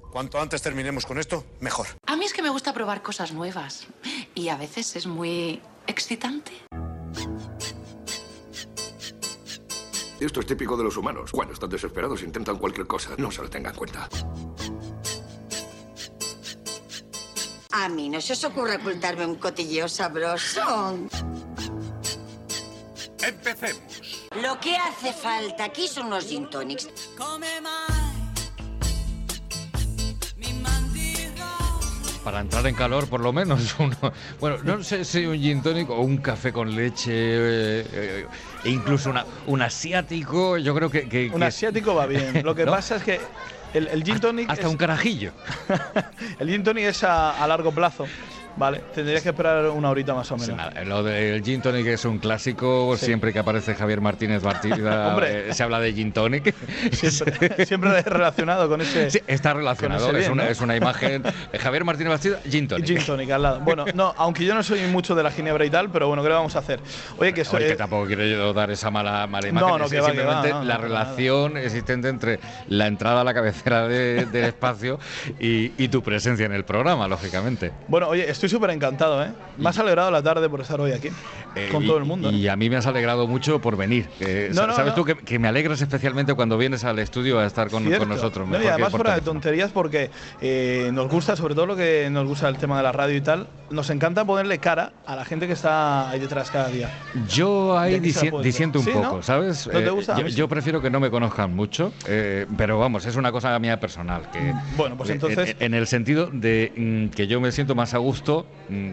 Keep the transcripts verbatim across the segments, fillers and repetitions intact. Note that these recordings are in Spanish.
Cuanto antes terminemos con esto, mejor. A mí es que me gusta probar cosas nuevas. Y a veces es muy excitante. Esto es típico de los humanos. Cuando están desesperados intentan cualquier cosa. No se lo tengan en cuenta. A mí no se os ocurre ocultarme un cotilleo sabroso. Empecemos. Lo que hace falta aquí son unos gin tonics. Para entrar en calor, por lo menos. Uno, bueno, no sé si un gin tonic o un café con leche, eh, eh, e incluso una, un asiático, yo creo que... que un que asiático va bien. Lo que ¿no? pasa es que el, el gin tonic... Hasta es, un carajillo. el gin tonic es a, a largo plazo. Vale, tendrías que esperar una horita más o menos. Sí, nada, lo del gin tonic es un clásico, sí. Siempre que aparece Javier Martínez Bartida eh, se habla de gin tonic. Siempre, siempre relacionado con ese... Sí, está relacionado, ese bien, es, una, ¿no? es una imagen. Javier Martínez Bartida, gin tonic. Gin tonic al lado. Bueno, no, aunque yo no soy mucho de la ginebra y tal, pero bueno, ¿qué le vamos a hacer? Oye, que, Oye, eh, que tampoco quiero yo dar esa mala, mala imagen. No, no, es que va, simplemente que va, no, la no, relación nada. existente entre la entrada a la cabecera de, del espacio y, y tu presencia en el programa, lógicamente. Bueno, oye, estoy súper encantado, ¿eh? Me has alegrado la tarde por estar hoy aquí, eh, con y, todo el mundo. Y ¿eh? a mí me has alegrado mucho por venir. Eh, no, no, ¿Sabes no. tú que, que me alegras especialmente cuando vienes al estudio a estar con, con nosotros? No, y además fuera de tonterías porque eh, nos gusta, sobre todo lo que nos gusta el tema de la radio y tal, nos encanta ponerle cara a la gente que está ahí detrás cada día. Yo ahí disi disiento un ¿Sí, poco, no? ¿sabes? ¿No te gusta? Eh, yo, yo prefiero que no me conozcan mucho, eh, pero vamos, es una cosa mía personal. Que, bueno, pues entonces… En, en el sentido de mm, que yo me siento más a gusto… Mm,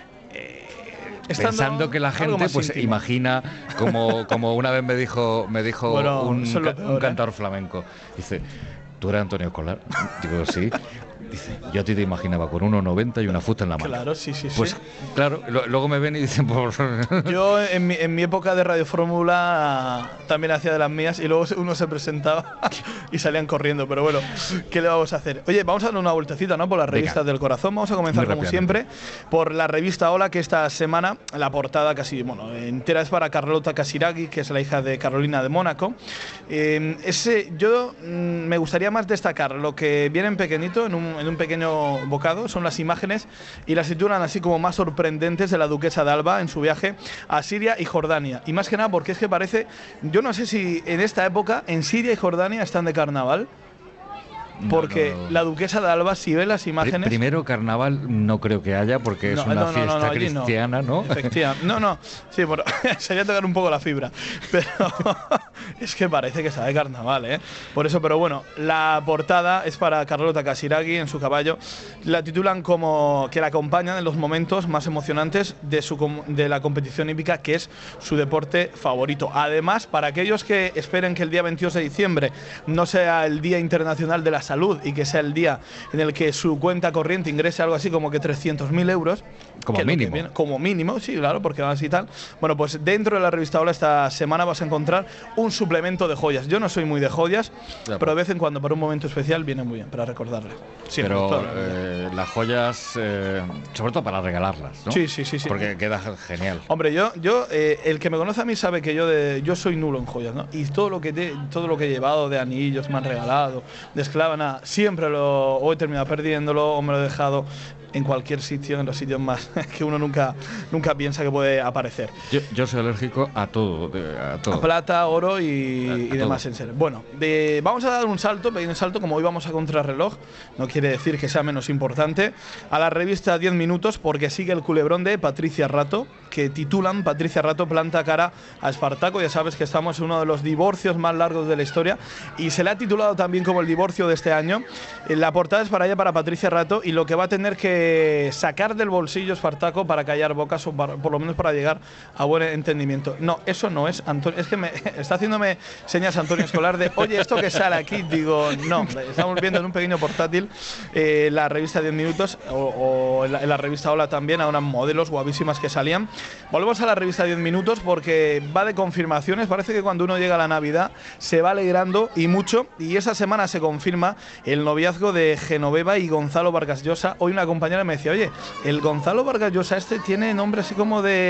pensando que la gente pues íntimo. imagina como, como una vez me dijo me dijo bueno, un, peor, un ¿eh? cantador flamenco, dice, ¿tú eres Antonio Escolar? Digo, sí. Dice, yo a ti te imaginaba con uno noventa y una fusta en la mano. Claro, sí, sí, pues, sí. Pues claro, lo, luego me ven y dicen… Por... Yo en mi, en mi época de Radio Fórmula también hacía de las mías y luego uno se presentaba y salían corriendo, pero bueno, ¿qué le vamos a hacer? Oye, vamos a dar una vueltecita, ¿no? Por las revistas Venga. del corazón. Vamos a comenzar como siempre por la revista Hola, que esta semana la portada casi, bueno, entera es para Carlota Casiraghi, que es la hija de Carolina de Mónaco. Eh, ese, yo mm, me gustaría más destacar lo que viene en pequeñito, en un en un pequeño bocado, son las imágenes y las titulan así como más sorprendentes de la duquesa de Alba en su viaje a Siria y Jordania. Y más que nada porque es que parece, yo no sé si en esta época en Siria y Jordania están de carnaval. Porque no, no. la duquesa de Alba, si ve las imágenes… Primero, carnaval no creo que haya, porque no, es una no, no, fiesta no, no, cristiana, no. ¿no? Efectivamente. No, no, sí, bueno, sería tocar un poco la fibra, pero es que parece que está de carnaval, ¿eh? Por eso, pero bueno, la portada es para Carlota Casiraghi en su caballo. La titulan como que la acompañan en los momentos más emocionantes de, su, de la competición hípica, que es su deporte favorito. Además, para aquellos que esperen que el día veintidós de diciembre no sea el Día Internacional de la Salud y que sea el día en el que su cuenta corriente ingrese algo así como que trescientos mil euros. Como mínimo. Viene, como mínimo, sí, claro, porque van así y tal. Bueno, pues dentro de la revista Hola esta semana vas a encontrar un suplemento de joyas. Yo no soy muy de joyas, ya, pero de vez en cuando para un momento especial viene muy bien, para recordarle. Sí, pero claro, eh, las joyas, eh, sobre todo para regalarlas, ¿no? Sí, sí, sí, sí. Porque queda genial. Hombre, yo, yo eh, el que me conoce a mí sabe que yo de, yo soy nulo en joyas, ¿no? Y todo lo que te, todo lo que he llevado de anillos me han regalado, de esclava, nada, siempre lo o he terminado perdiéndolo o me lo he dejado en cualquier sitio, en los sitios más que uno nunca, nunca piensa que puede aparecer. Yo, yo soy alérgico a todo, a todo. A plata, oro y, a, a y demás en serio. Bueno, de, vamos a dar un salto, pequeño salto, como hoy vamos a contrarreloj, no quiere decir que sea menos importante, a la revista diez minutos, porque sigue el culebrón de Patricia Rato, que titulan Patricia Rato planta cara a Espartaco. Ya sabes que estamos en uno de los divorcios más largos de la historia y se le ha titulado también como el divorcio de este año. La portada es para ella, para Patricia Rato, y lo que va a tener que sacar del bolsillo Espartaco para callar bocas o para, por lo menos para llegar a buen entendimiento. No, eso no es Antonio, es que me está haciéndome señas Antonio Escolar de oye, esto que sale aquí, digo, no, estamos viendo en un pequeño portátil eh, la revista diez minutos o, o en, la, en la revista Hola también a unas modelos guapísimas que salían. Volvemos a la revista diez minutos porque va de confirmaciones. Parece que cuando uno llega a la Navidad se va alegrando y mucho, y esa semana se confirma el noviazgo de Genoveva y Gonzalo Vargas Llosa. Hoy una compañera me decía, oye, el Gonzalo Vargas Llosa este tiene nombre así como de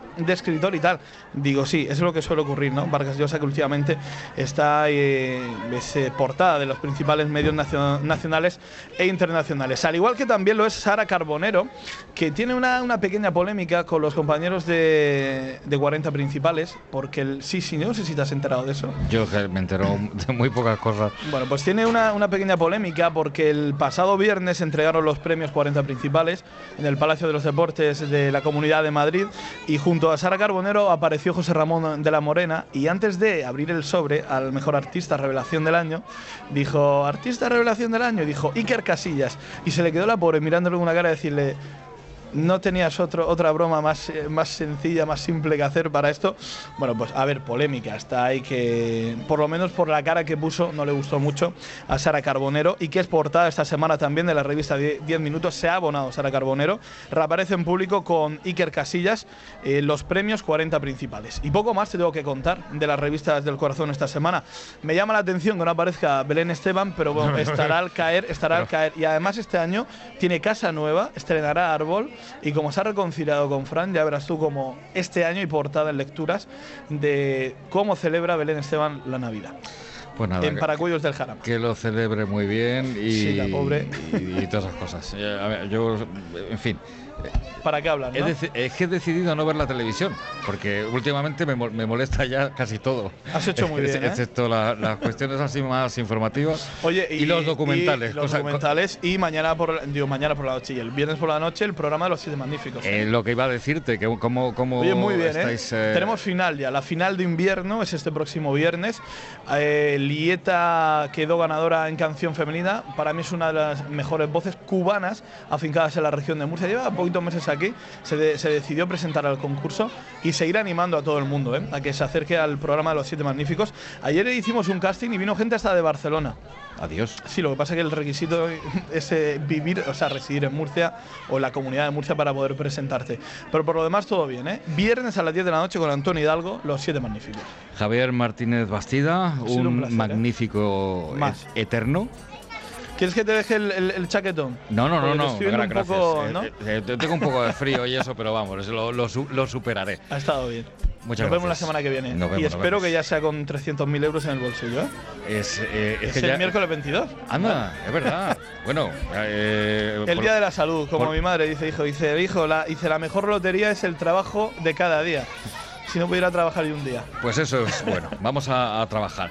de escritor y tal. Digo, sí, eso es lo que suele ocurrir, ¿no? Vargas Llosa, que últimamente está eh, es, eh, portada de los principales medios nacio nacionales e internacionales. Al igual que también lo es Sara Carbonero, que tiene una, una pequeña polémica con los compañeros de, de cuarenta principales, porque el, sí, sí, no sé si te has enterado de eso. Yo me entero de muy pocas cosas. Bueno, pues tiene una, una pequeña polémica porque el pasado viernes entregaron los premios cuarenta principales en el Palacio de los Deportes de la Comunidad de Madrid y junto a Sara Carbonero apareció José Ramón de la Morena y antes de abrir el sobre al mejor artista revelación del año, dijo, artista revelación del año, y dijo Iker Casillas, y se le quedó la pobre mirándole con una cara y decirle, ¿no tenías otro, otra broma más, más sencilla, más simple que hacer para esto? Bueno, pues a ver, polémica. Está ahí que, por lo menos por la cara que puso, no le gustó mucho a Sara Carbonero y que es portada esta semana también de la revista diez minutos. Se ha abonado Sara Carbonero. Reaparece en público con Iker Casillas eh, los premios cuarenta principales. Y poco más te tengo que contar de las revistas del corazón esta semana. Me llama la atención que no aparezca Belén Esteban, pero bueno, estará al caer, estará al caer. Y además este año tiene casa nueva, estrenará Árbol. Y como se ha reconciliado con Fran, ya verás tú como este año y portada en lecturas de cómo celebra Belén Esteban la Navidad. Pues nada, en Paracuellos del Jarama. Que lo celebre muy bien y, sí, la pobre. y, y todas esas cosas. A ver, yo, en fin. ¿Para qué hablan, no? Es que he decidido no ver la televisión, porque últimamente me, me molesta ya casi todo. Has hecho muy bien, ¿eh? Excepto la, las cuestiones así más informativas. Oye, y, y los documentales. Y los cosa, documentales y mañana por, digo, mañana por la noche y el viernes por la noche el programa de los Siete Magníficos. ¿eh? Eh, lo que iba a decirte, que cómo, cómo Oye, muy bien, estáis… ¿eh? Eh... Tenemos final ya, la final de invierno es este próximo viernes. Eh, Lieta quedó ganadora en canción femenina. Para mí es una de las mejores voces cubanas afincadas en la región de Murcia. Lleva poquitos meses aquí. Se, de, se decidió presentar al concurso y seguir animando a todo el mundo ¿eh? a que se acerque al programa de los Siete Magníficos. Ayer hicimos un casting y vino gente hasta de Barcelona. Adiós. Sí, lo que pasa es que el requisito es eh, vivir, o sea, residir en Murcia o en la comunidad de Murcia para poder presentarte. Pero por lo demás todo bien, ¿eh? Viernes a las diez de la noche con Antonio Hidalgo, los Siete Magníficos. Javier Martínez Bastida, un, un placer, magnífico ¿eh? et eterno. ¿Quieres que te deje el, el, el chaquetón? No, no, no, no, no gracias. Poco, ¿no? Eh, eh, tengo un poco de frío y eso, pero vamos, lo, lo, lo superaré. Ha estado bien. Muchas nos gracias. vemos la semana que viene. Vemos, y espero vemos. que ya sea con trescientos mil euros en el bolsillo. ¿eh? Es, eh, es, es que el ya… miércoles veintidós. Anda, es verdad. Bueno, eh, el por, día de la salud, como por, mi madre dice, hijo, dice, hijo, la, dice, la mejor lotería es el trabajo de cada día. Si no pudiera trabajar yo un día. Pues eso es bueno, vamos a, a trabajar.